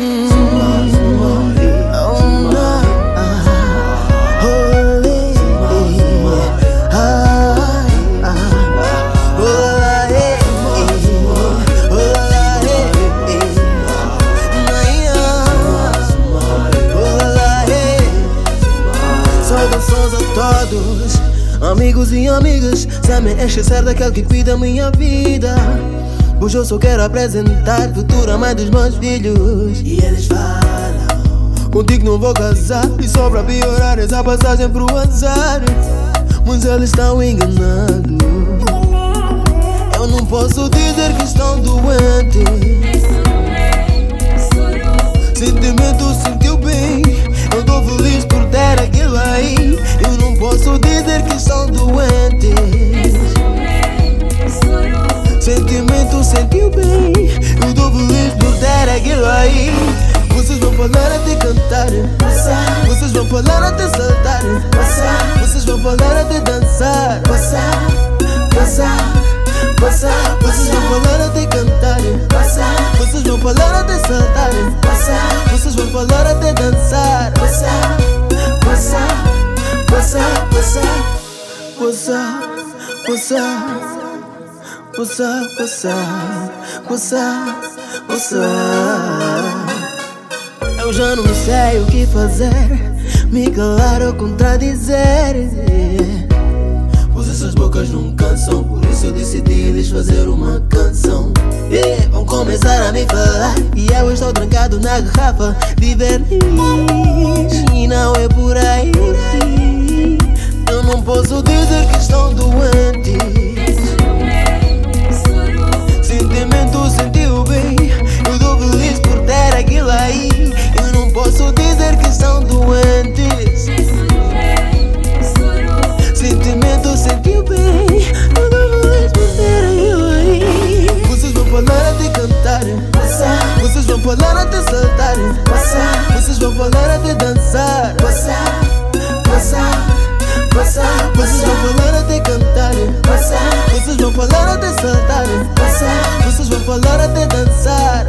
Saudações a todos, amigos e amigas. Se me esquecer daquele que cuida minha vida, hoje eu só quero apresentar futura mãe dos meus filhos. E eles falam: contigo não vou casar, e só pra piorar essa passagem pro azar. Mas eles estão enganados. Eu não posso dizer que estão doentes. Sentimento sentiu bem, eu tô feliz por ter aquilo aí. Eu não posso dizer que estão doentes. Sentimento sentiu bem, eu tô feliz por ter aquilo aí. Vocês vão falar até cantar, vocês vão falar até saltar, vocês vão falar até dançar, vocês vão falar até cantar, vocês vão falar até saltar, vocês vão falar até dançar, Eu já não sei o que fazer, me calar ou contradizer. Pois essas bocas não cansam, por isso eu decidi lhes fazer uma canção. Vão começar a me falar e eu estou trancado na garrafa de verniz. E não é por aí, eu não posso dizer que estão doentes. Sentimento sentiu bem, eu tô feliz por ter aquilo aí. Eu não posso dizer que estão doentes. Sentimento sentiu bem, eu tô feliz por ter aquilo aí. Vocês vão falar até cantar, vocês vão falar até saltar, vocês vão falar até dançar, vocês vão falar até cantar, vocês vão falar até saltar, vocês vão falar até dançar,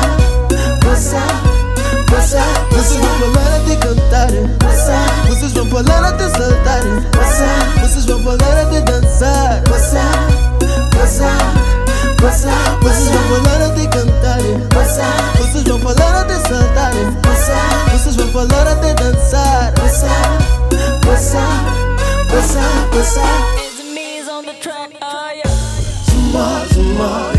vocês vão falar até cantar, vocês vão falar até saltar, vocês vão falar até dançar, vocês vão falar até cantar, vocês vão falar até saltar, vocês vão falar até dançar, It's me on the track. Oh yeah.